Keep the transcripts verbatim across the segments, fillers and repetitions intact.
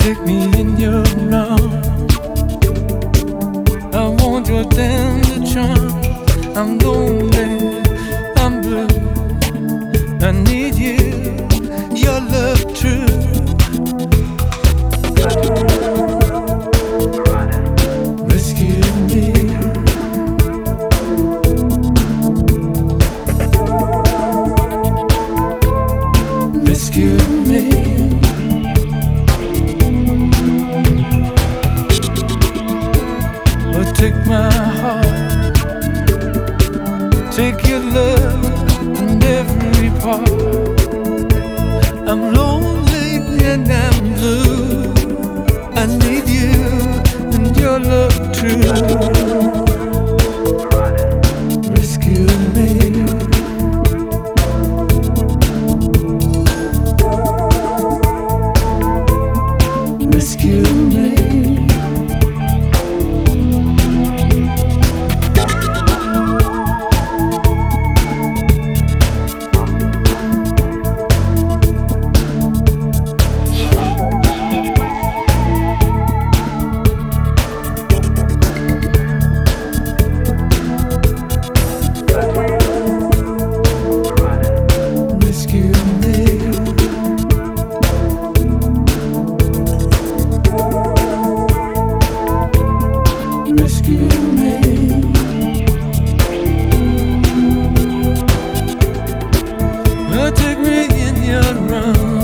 take me in your arms. I want your tender charm. I'm lonely, I'm blue. I need you, your love true. Rescue me. Rescue me. Or take my heart, take your love in every part. I'm lonely and I'm blue. I need you and your love true. Rescue me. Rescue me.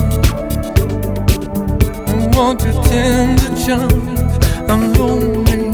Want your tender charms. I'm lonely,